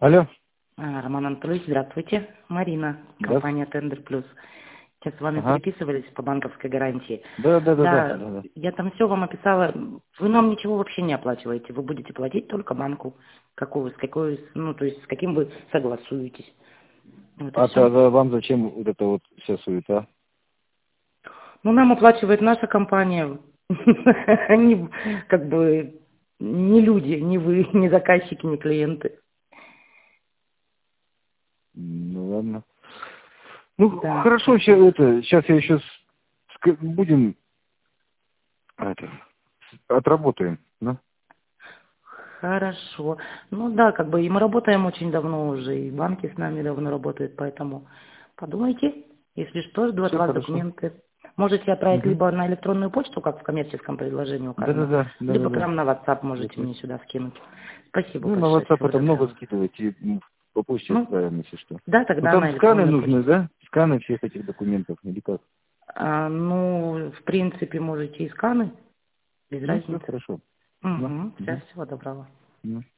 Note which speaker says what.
Speaker 1: Алло.
Speaker 2: Роман Анатольевич, здравствуйте. Марина,
Speaker 1: Да.
Speaker 2: компания Тендер Плюс. Сейчас с вами
Speaker 1: Ага.
Speaker 2: переписывались по банковской гарантии.
Speaker 1: Да.
Speaker 2: Да, я там все вам описала. Вы нам ничего вообще не оплачиваете. Вы будете платить только банку. То есть с каким вы согласуетесь. Вот и
Speaker 1: А
Speaker 2: все.
Speaker 1: тогда вам зачем вот это вот вся суета?
Speaker 2: Ну, нам оплачивает наша компания. Они как бы не люди, не вы, не заказчики, не клиенты.
Speaker 1: Ну ладно. Ну
Speaker 2: Да.
Speaker 1: хорошо, сейчас я еще будем отработаем, да?
Speaker 2: Хорошо. Ну да, как бы и мы работаем очень давно уже, и банки с нами давно работают, поэтому подумайте, если что, жду от
Speaker 1: Все
Speaker 2: вас
Speaker 1: хорошо.
Speaker 2: документы. Можете отправить
Speaker 1: Угу.
Speaker 2: либо на электронную почту, как в коммерческом предложении указано, либо
Speaker 1: Да.
Speaker 2: прямо на WhatsApp можете
Speaker 1: Ясно.
Speaker 2: мне сюда скинуть. Спасибо
Speaker 1: Ну на
Speaker 2: большое,
Speaker 1: WhatsApp
Speaker 2: всего
Speaker 1: это много
Speaker 2: доброго.
Speaker 1: скидывайте, по почте
Speaker 2: Ну,
Speaker 1: отправим, если что.
Speaker 2: да,
Speaker 1: Ну
Speaker 2: тогда
Speaker 1: там
Speaker 2: на
Speaker 1: сканы
Speaker 2: электронную
Speaker 1: нужны,
Speaker 2: почту.
Speaker 1: да? Сканы всех этих документов, или как?
Speaker 2: Ну, в принципе, можете и сканы, без
Speaker 1: Ну все
Speaker 2: разницы.
Speaker 1: хорошо. Ну,
Speaker 2: Угу,
Speaker 1: угу.
Speaker 2: всего доброго.
Speaker 1: Ну.